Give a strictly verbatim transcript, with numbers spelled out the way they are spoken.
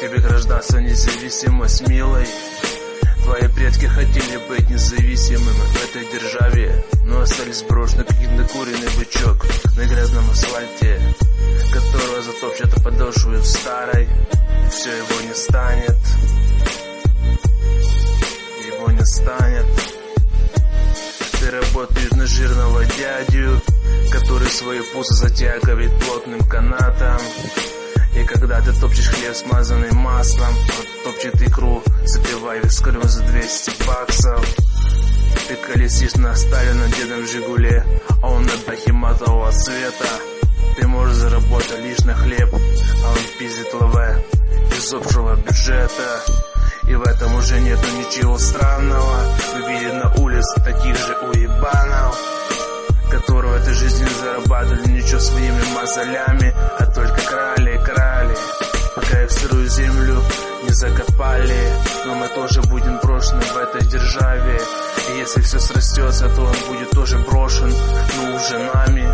тебе рождаться независимость, милой. Твои предки хотели быть независимыми в этой державе, но остались брошены, как недокуренный бычок на грязном асфальте, которого затопчет подошву в старой, и все, его не станет. Его не станет. Ты работаешь на жирного дядю, который свои пузы затягивает плотным канатом. И когда ты топчешь хлеб, смазанный маслом, он топчет икру, запивая вискарем за двести баксов. Ты колесишь на оставленном дедом Жигуле, а он на дахе матового цвета. Ты можешь заработать лишь на хлеб, а он пиздит лаве из общего бюджета. И в этом уже нету ничего странного. Вы видели на улице таких же уебанов, которые в этой жизни не зарабатывали ничего своими мозолями, а только крали, крали, пока их в сырую землю не закопали. Но мы тоже будем брошены в этой державе, и если все срастется, то он будет тоже брошен, но уже нами.